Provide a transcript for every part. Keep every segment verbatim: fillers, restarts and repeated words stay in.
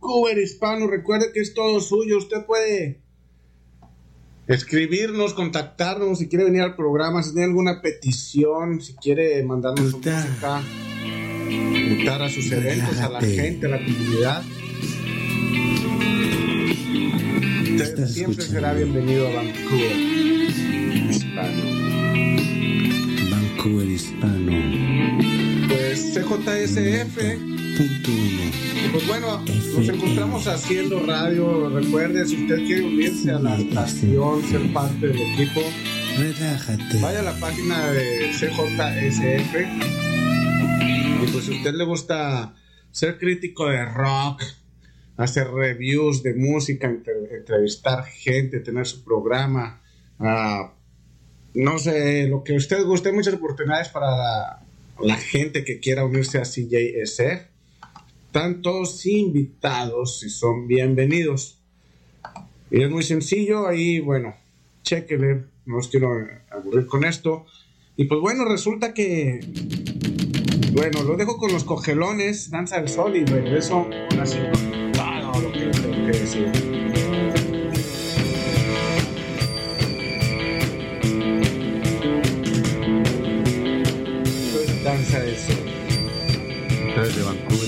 Vancouver Hispano. Recuerde que es todo suyo. Usted puede escribirnos, contactarnos si quiere venir al programa, si tiene alguna petición, si quiere mandarnos su música, invitar a sus eventos, a la gente, a la comunidad. Usted siempre será bienvenido a Vancouver Hispano. Vancouver Hispano. Pues C J S F punto uno. Pues bueno, nos encontramos haciendo radio. Recuerde, si usted quiere unirse a la estación, ser parte del equipo, relájate. Vaya a la página de C J S F. Y pues si a usted le gusta ser crítico de rock, hacer reviews de música, entrevistar gente, tener su programa, uh, no sé, lo que a usted guste, hay muchas oportunidades para la, la gente que quiera unirse a C J S F. Están todos invitados y son bienvenidos. Y es muy sencillo, ahí, bueno, chéquele, no os quiero aburrir con esto. Y pues bueno, resulta que, bueno, lo dejo con los Cogelones, Danza del Sol, y regreso con así con todo lo que tengo que decir. Esto es Danza del Sol. Desde Vancouver.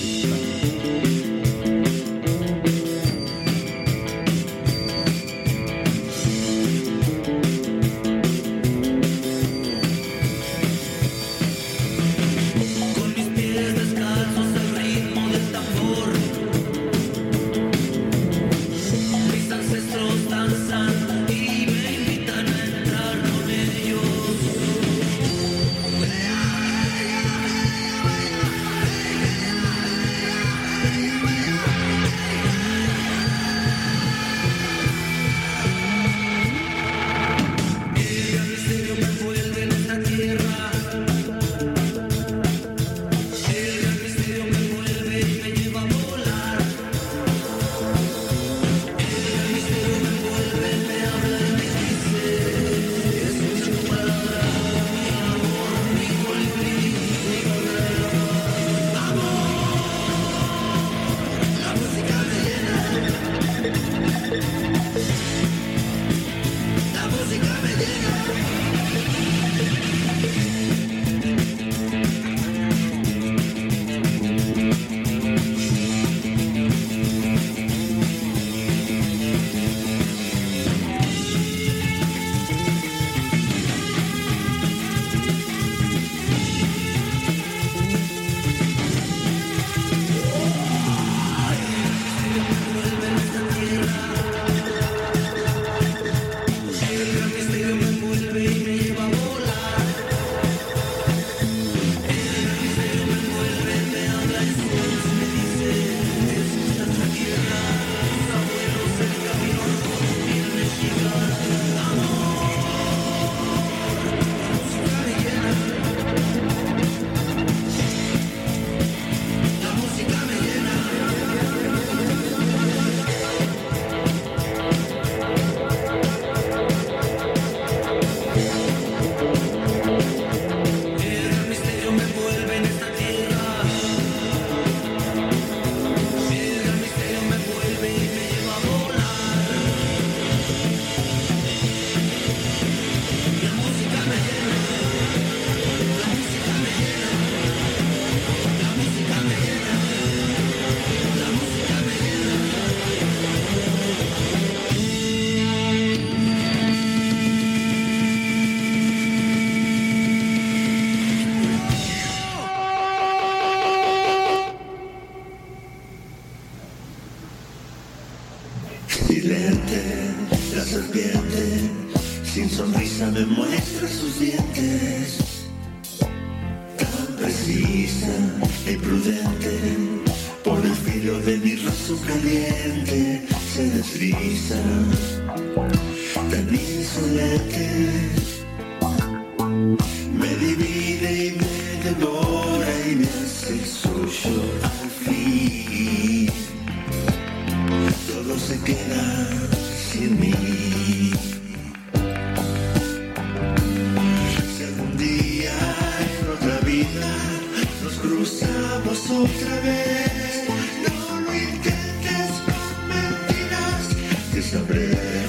Nos cruzamos otra vez, no lo intentes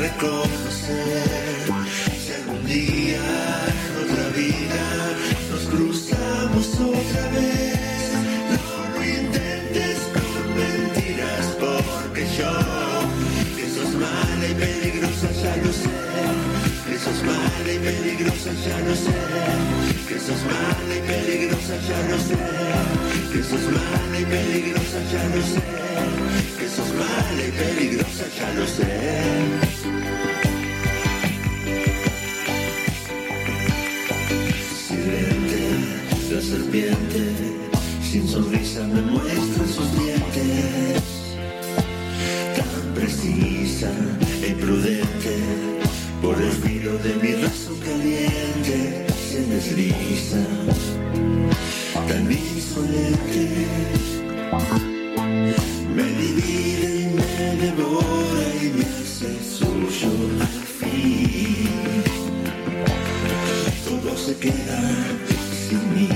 reconocer. Si algún día en otra vida nos cruzamos otra vez, no lo intentes con mentiras, porque yo, que sos mala y peligrosa, ya lo sé. Que sos mala y peligrosa, ya lo sé. Que sos mala y peligrosa, ya lo sé. Que sos mala y peligrosa, ya lo sé. Que sos mala y peligrosa, ya lo sé. Silente, la serpiente, sin sonrisa me muestra sus dientes. Tan precisa e prudente, por el filo de mi razón caliente se desliza. Tan insolente, me divide y me devora y me hace suyo al fin. Todo se queda sin mí.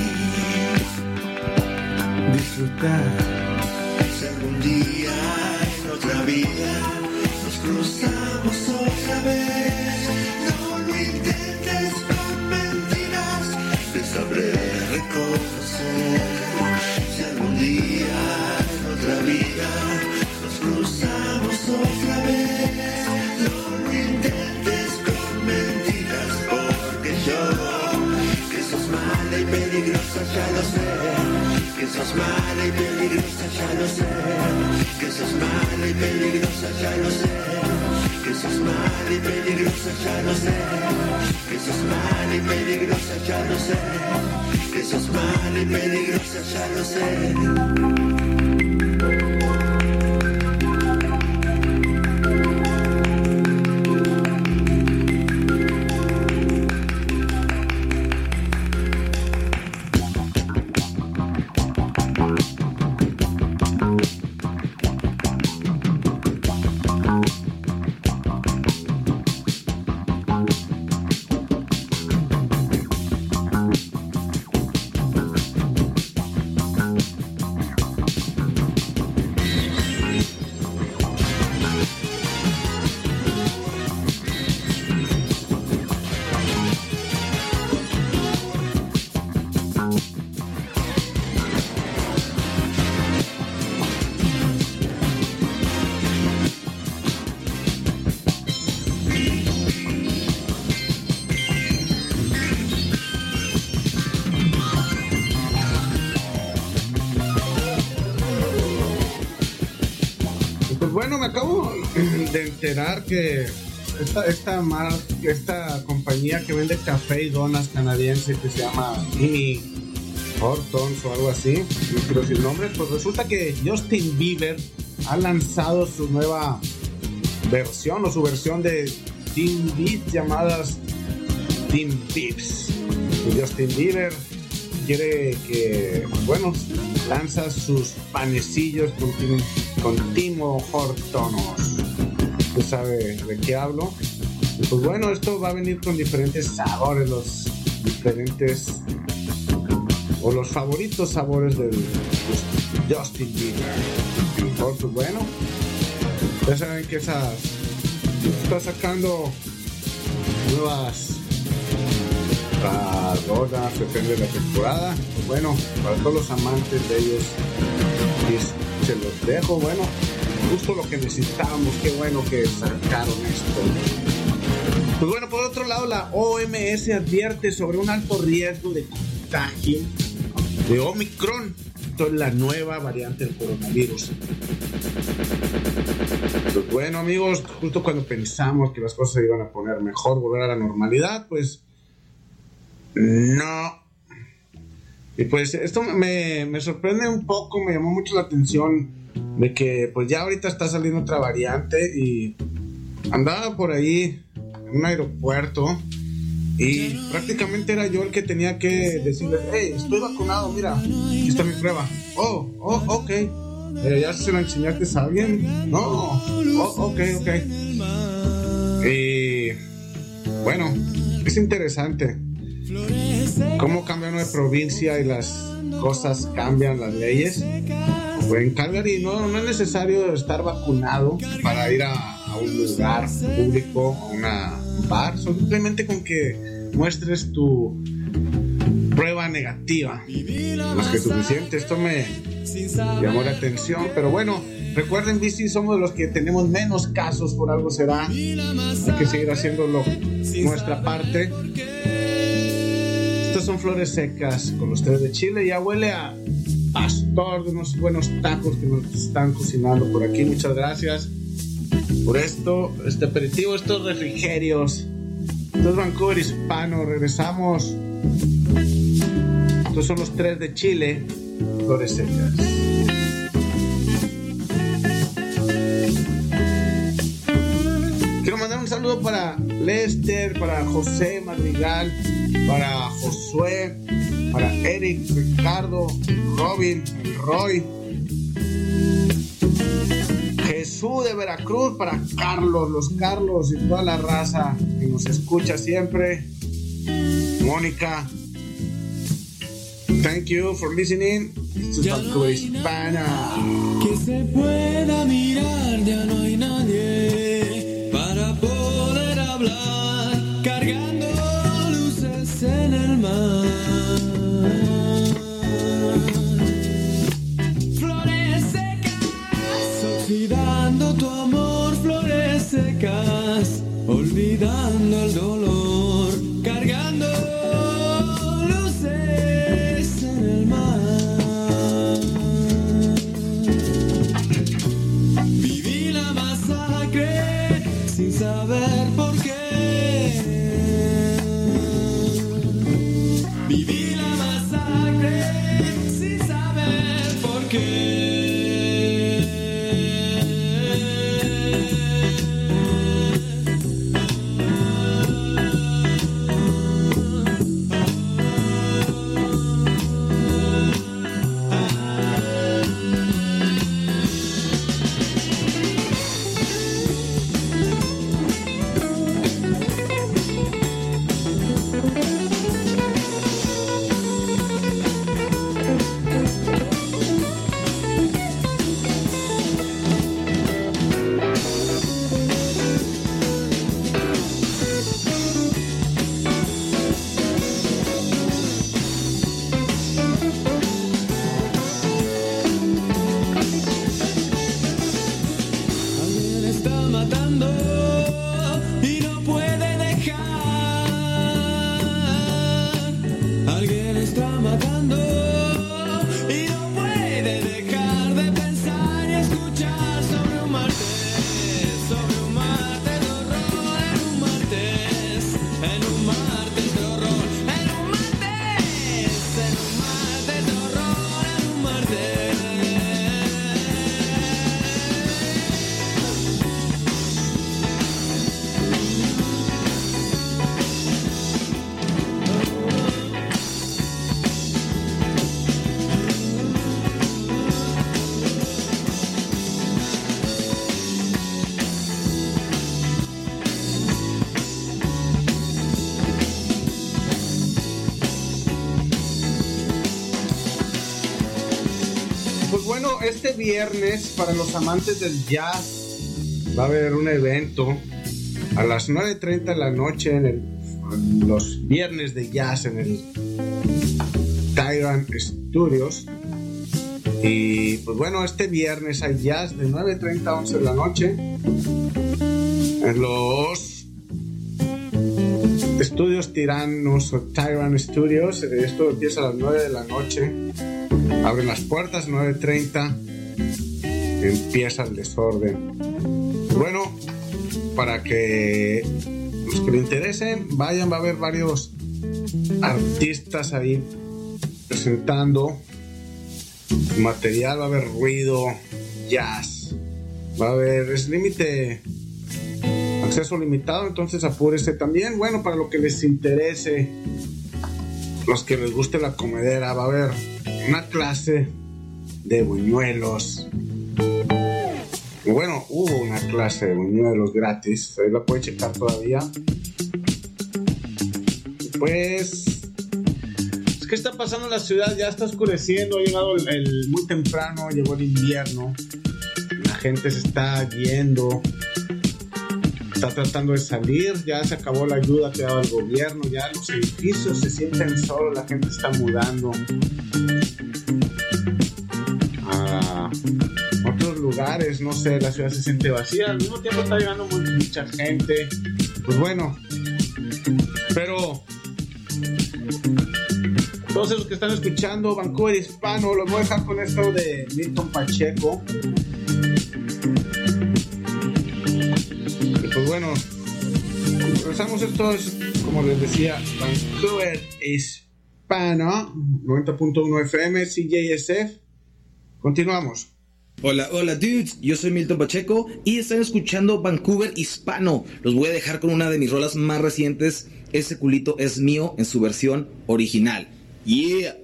Disfrutar. Si algún día en otra vida nos cruzamos otra vez, no lo intentes con mentiras, te sabré reconocer. Si algún día en otra vida nos cruzamos otra vez, no lo intentes con mentiras, porque yo, que sos mala y peligrosa, ya lo sé. Que sos mala y peligrosa, ya lo sé. Que sos mala y peligrosa, ya lo sé. Que sos mala y peligrosa, ya lo sé. Que sos mala y peligrosa, ya lo sé. Que sos mala y peligrosa, ya lo sé. Bueno, me acabo de enterar que esta, esta, mar, esta compañía que vende café y donas canadiense que se llama Mini Hortons o algo así, no quiero decir nombres, pues resulta que Justin Bieber ha lanzado su nueva versión o su versión de Teen Beats llamadas Teen Beats. Y Justin Bieber quiere que, bueno, lanza sus panecillos con, con Timo Hortons. ¿Usted sabe de qué hablo? Y pues bueno, esto va a venir con diferentes sabores, los diferentes o los favoritos sabores del pues, Justin Bieber. Pues bueno, ya saben que esas está sacando nuevas donas, depende de la temporada. Bueno, para todos los amantes de ellos se los dejo. Bueno, justo lo que necesitábamos. Qué bueno que sacaron esto. Pues bueno, por otro lado, la O M S advierte sobre un alto riesgo de contagio de Omicron, esto es la nueva variante del coronavirus. Pues bueno, amigos, justo cuando pensamos que las cosas se iban a poner mejor, volver a la normalidad, pues no. Y pues esto me, me sorprende un poco, me llamó mucho la atención de que pues ya ahorita está saliendo otra variante y andaba por ahí en un aeropuerto y prácticamente era yo el que tenía que decirles, hey, estoy vacunado, mira, aquí está mi prueba. Oh, oh, ok. Eh, ¿Ya se la enseñaste a alguien? No. Oh, ok, ok. Y bueno, es interesante cómo cambian de provincia y las cosas cambian, las leyes. Pues en Calgary no, no es necesario estar vacunado para ir a, a un lugar público, a una bar, simplemente con que muestres tu prueba negativa. Más que suficiente. Esto me llamó la atención, pero bueno, recuerden, B C, somos de los que tenemos menos casos, por algo será. Hay que seguir haciendo lo, nuestra parte. Estas son Flores Secas con los tres de Chile. Ya huele a pastor de unos buenos tacos que nos están cocinando por aquí. Muchas gracias por esto, este aperitivo, estos refrigerios. Esto es Vancouver Hispano. Regresamos. Estos son los tres de Chile, Flores Secas. Quiero mandar un saludo para Lester, para José Madrigal, para Josué, para Eric, Ricardo, Robin, Roy, Jesús de Veracruz, para Carlos, los Carlos y toda la raza que nos escucha siempre. Mónica, thank you for listening. Esto es Vancouver Hispana. Que se pueda mirar, ya no hay nadie para poder hablar, cargando luces en el mar. Flores secas, oxidando tu amor, flores secas, olvidando el dolor, cargando luces en el mar. Viví la masacre sin saber por qué. Viví la masacre sin saber por qué. Este viernes, para los amantes del jazz, va a haber un evento a las nueve treinta de la noche en, el, en los viernes de jazz en el Tyrant Studios. Y pues bueno, este viernes hay jazz de nueve treinta a once de la noche en los estudios Tiranos o Tyrant Studios. Esto empieza a las nueve de la noche. Abren las puertas, nueve treinta, empieza el desorden. Bueno, para que los que le interesen vayan, va a haber varios artistas ahí presentando material, va a haber ruido, jazz, va a haber, es límite, acceso limitado, entonces apúrese también. Bueno, para lo que les interese, los que les guste la comedera, va a haber una clase de buñuelos. Bueno, hubo una clase de buñuelos gratis, ahí la pueden checar todavía. Pues, ¿qué está pasando en la ciudad? Ya está oscureciendo, ha llegado el, el muy temprano, llegó el invierno, la gente se está yendo está tratando de salir, ya se acabó la ayuda que daba el gobierno, ya los edificios se sienten solos, la gente está mudando a otros lugares, no sé, la ciudad se siente vacía, al mismo tiempo está llegando mucha gente, pues bueno, pero todos esos que están escuchando Vancouver Hispano, los voy a dejar con esto de Milton Pacheco. Y pues bueno, regresamos. Esto es, como les decía, Vancouver Hispano, noventa punto uno F M, C J S F. Continuamos. Hola, hola dudes, yo soy Milton Pacheco y están escuchando Vancouver Hispano. Los voy a dejar con una de mis rolas más recientes, Ese culito es mío, en su versión original. Yeah.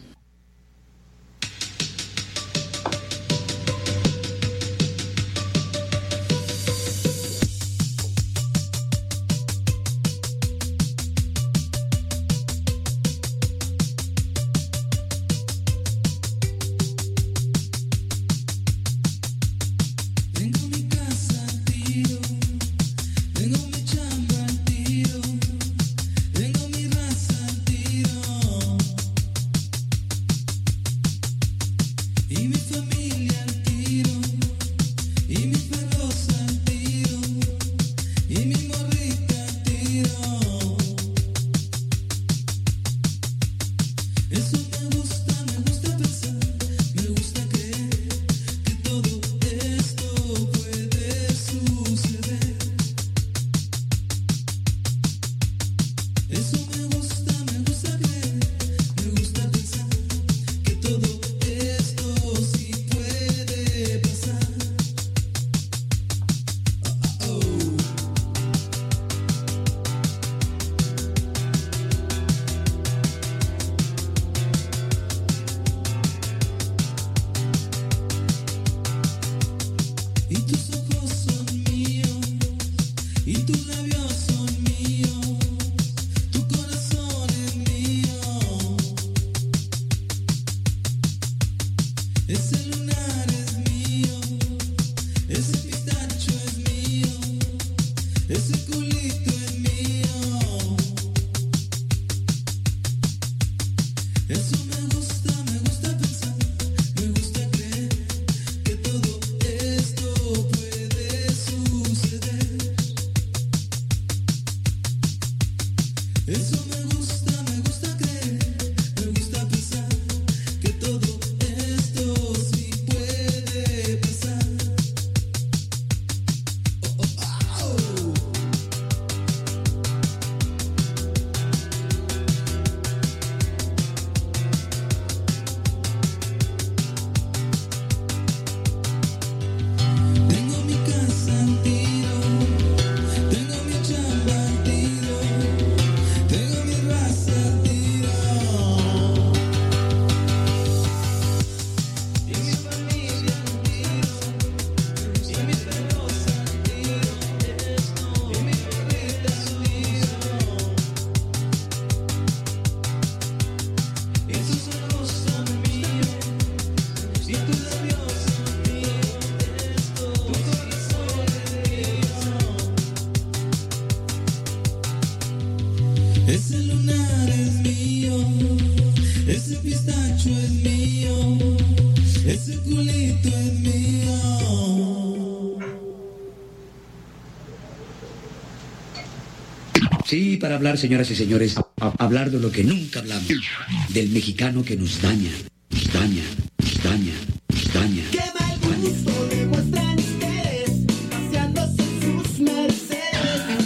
Sí, para hablar, señoras y señores, a, a, hablar de lo que nunca hablamos, del mexicano que nos daña, nos daña, nos daña, nos daña. ¡Qué mal gusto demuestran ustedes, paseándose en sus Mercedes,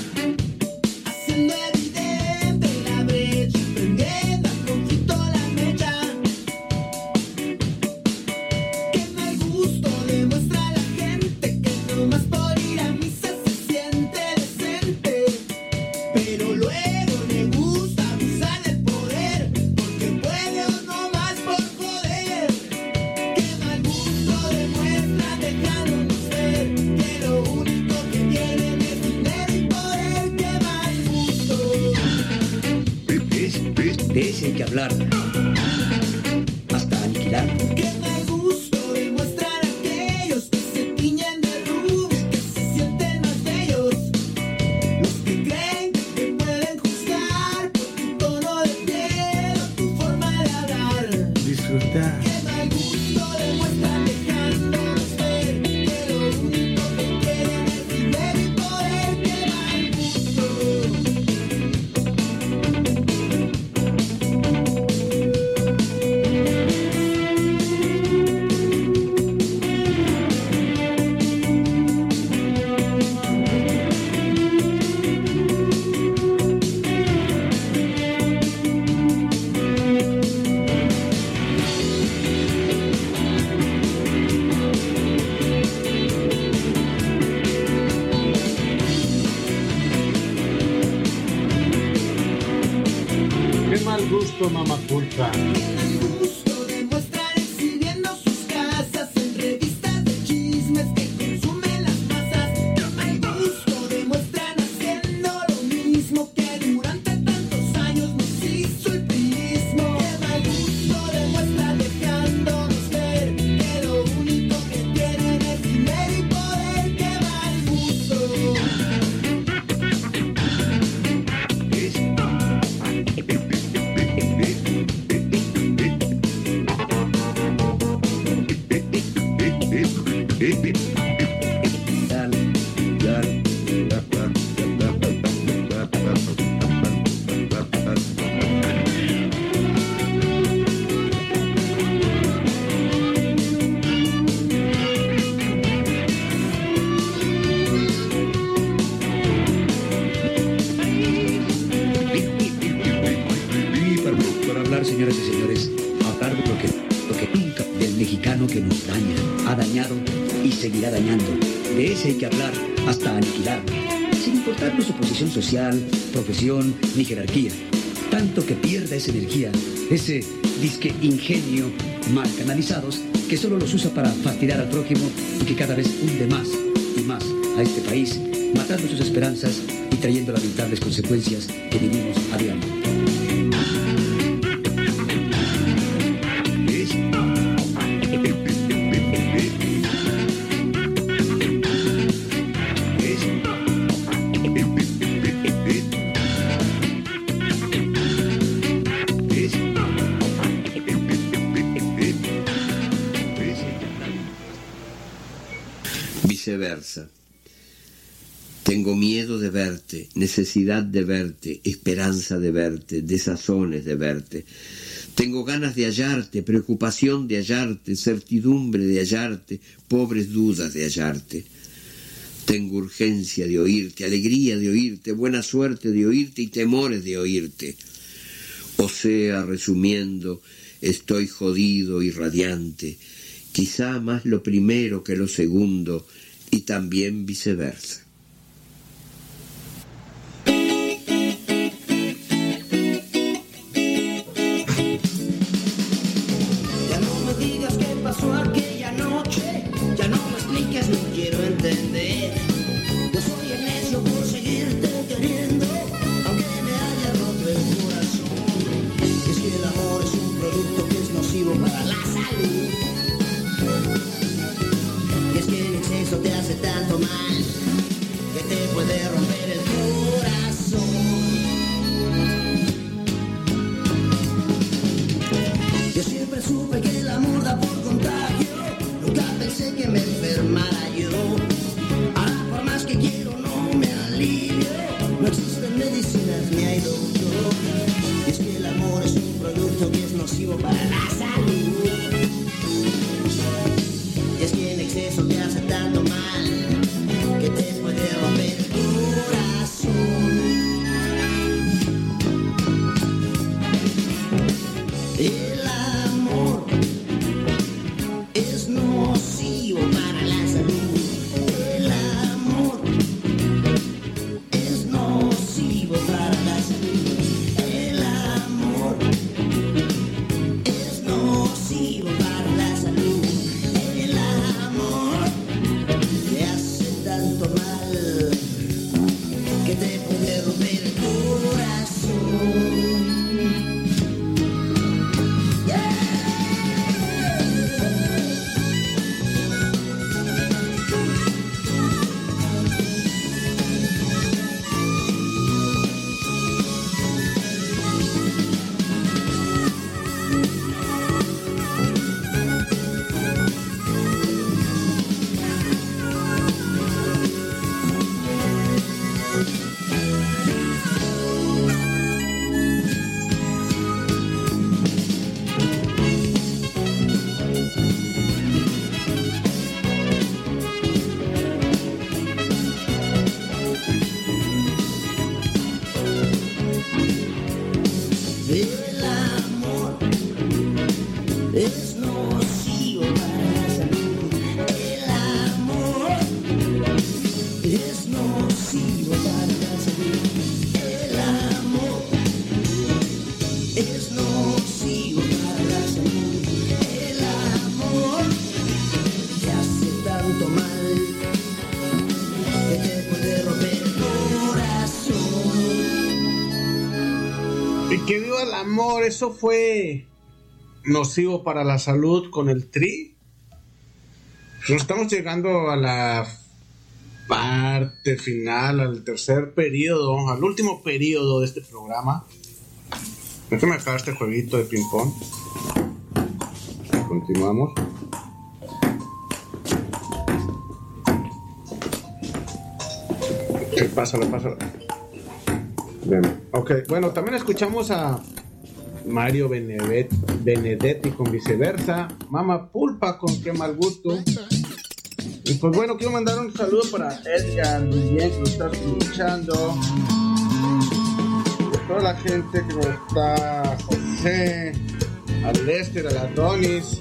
haciendo evidente la brecha, prendiendo a poquito la mecha! ¡Qué mal gusto demuestra la gente que nomás por ir a misa se siente decente! Pero luego le gusta abusar del poder, porque puede o no más por joder. Qué mal gusto demuestra dejándonos ver que lo único que tienen es dinero y poder. Qué mal gusto. De ese hay que hablar, hasta aniquilar. Qué mal gusto demuestran aquellos que se tiñen de rubio, que se sienten más bellos. gusto, mamaculta. Gusto demuestran exhibiendo sus casas en revistas de chismes que consumen las masas. Al gusto demuestran haciendo lo mismo que durante tantos años nos hizo el prismo. Qué mal gusto demuestran dejándonos ver que lo único que tienen es dinero y poder. Qué mal gusto. Y para, para hablar, señoras y señores, hablar de lo que, lo que nunca, del mexicano que nos daña, ha dañado y seguirá dañando. De ese hay que hablar hasta aniquilarlo, sin importarnos su posición social, profesión ni jerarquía. Tanto que pierda esa energía, ese disque ingenio mal canalizados que solo los usa para fastidiar al prójimo y que cada vez hunde más y más a este país, matando sus esperanzas y trayendo lamentables consecuencias que vivimos a diario. Viceversa. Tengo miedo de verte, necesidad de verte, esperanza de verte, desazones de verte. Tengo ganas de hallarte, preocupación de hallarte, certidumbre de hallarte, pobres dudas de hallarte. Tengo urgencia de oírte, alegría de oírte, buena suerte de oírte y temores de oírte. O sea, resumiendo, estoy jodido y radiante, quizá más lo primero que lo segundo, y también viceversa. Ya no me digas qué pasó aquella noche, ya no me expliques, no quiero entender. Yo soy el necio por seguirte queriendo, aunque me haya roto el corazón. Es que el amor es un producto que es nocivo para la salud. Y es que el exceso te hace tanto mal que te puede romper el corazón. Yo siempre supe que el amor da por contagio, nunca pensé que me enfermara yo. Ahora por más que quiero no me alivio, no existen medicinas ni hay doctor. Y es que el amor es un producto que es nocivo para la salud. Y es que en exceso te hace tanto mal que te puede romper el corazón. El amor es nocivo para la salud. El amor es nocivo para la salud. El amor es nocivo para la salud. El amor te hace tanto mal que te puede romper el corazón. El amor es nocivo para la salud. El amor es nocivo para la salud. El amor es nocivo. que viva el amor, eso fue nocivo para la salud con el Tri. Nos estamos llegando a la parte final, al tercer periodo, al último periodo de este programa. Déjame acabar este jueguito de ping pong. Continuamos. Sí, pásalo, pásalo. Bien. Ok, bueno, también escuchamos a Mario Benedet- Benedetti con Viceversa, Mama Pulpa con Qué Mal Gusto. Y pues bueno, quiero mandar un saludo para Edgar Guillén, que nos está escuchando. Y toda la gente que nos está, José, a Lester, a la Donis.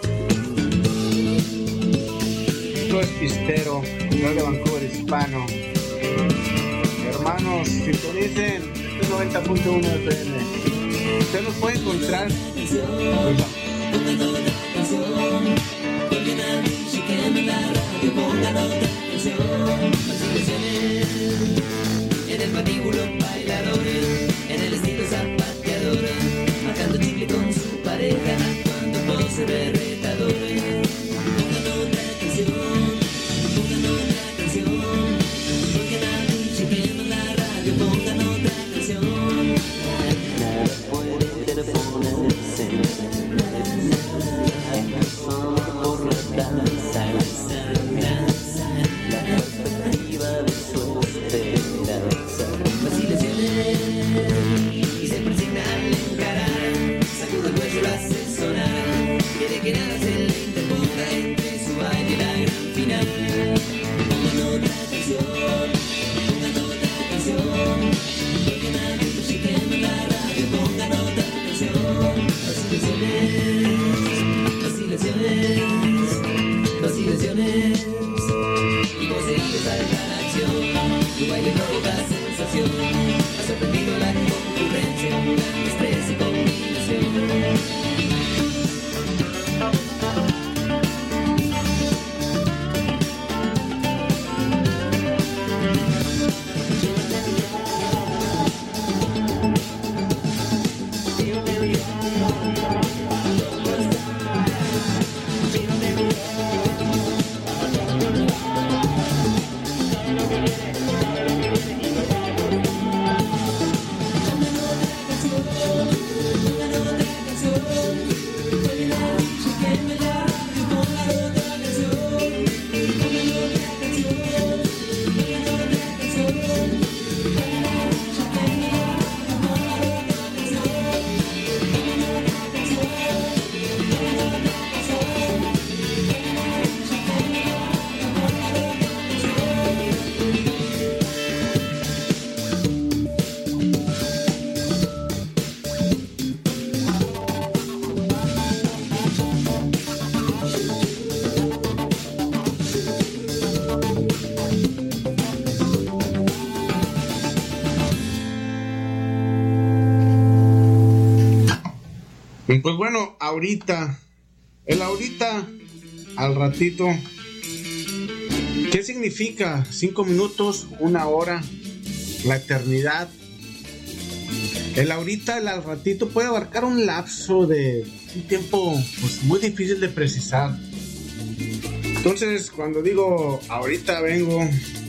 Todo es pistero, no de Vancouver Hispano. Hermanos, sintonicen este noventa punto uno F M. Usted nos puede encontrar. En el patíbulo bailadores, en el estilo zapateador, marcando chicle con su pareja, actuando pose de retadores. Pongan otra canción, pongan otra canción, porque la noche quema la radio, pongan otra canción. Nada puede ponerse, por la danza, la perspectiva de su esperanza. Vacilaciones y se persigna al encarar, sacude el cuello, lo hace sonar, quiere que nada se le interponga entre su baile y la gran final. Pongan otra canción, pongan otra canción, porque nadie se quema en la radio, pongan otra canción. Vacilaciones, vacilaciones, vacilaciones, y poseídos a la acción, tu baile provoca sensación, ha sorprendido la concurrencia, un gran estrés y combinación. Pues bueno, ahorita, el ahorita, al ratito, ¿qué significa? Cinco minutos, una hora, la eternidad. El ahorita, el al ratito puede abarcar un lapso de un tiempo pues, muy difícil de precisar. Entonces, cuando digo ahorita vengo,